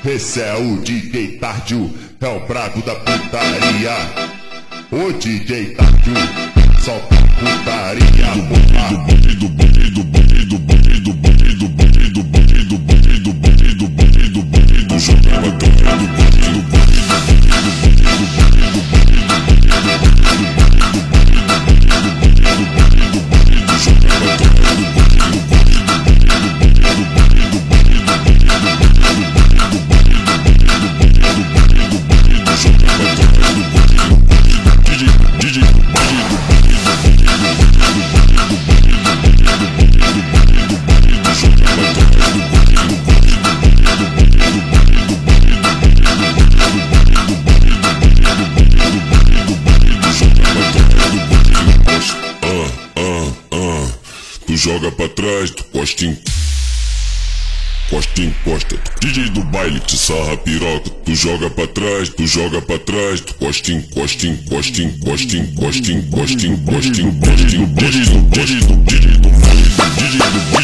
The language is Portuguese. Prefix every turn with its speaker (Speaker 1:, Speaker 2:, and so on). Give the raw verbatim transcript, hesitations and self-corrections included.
Speaker 1: Esse é o D J Tardio, é o brabo da putaria. O D J Tardio, solta putaria. Do bonde, do bonde, do bonde, do bonde, do bonde, do bonde, do bonde, do bonde, do bonde, do bonde, do bonde, do jogo é do bonde, do bonde, do bonde, do bonde, do bonde, do bonde, tu joga pra trás, tu costa em costa em costa. D J do baile te sarra piroca. Tu joga pra trás, tu joga pra trás, tu costa em costa em costa em costa em costa em costa em costa em costa em costa em costa em costa em costa em costa em costa em costa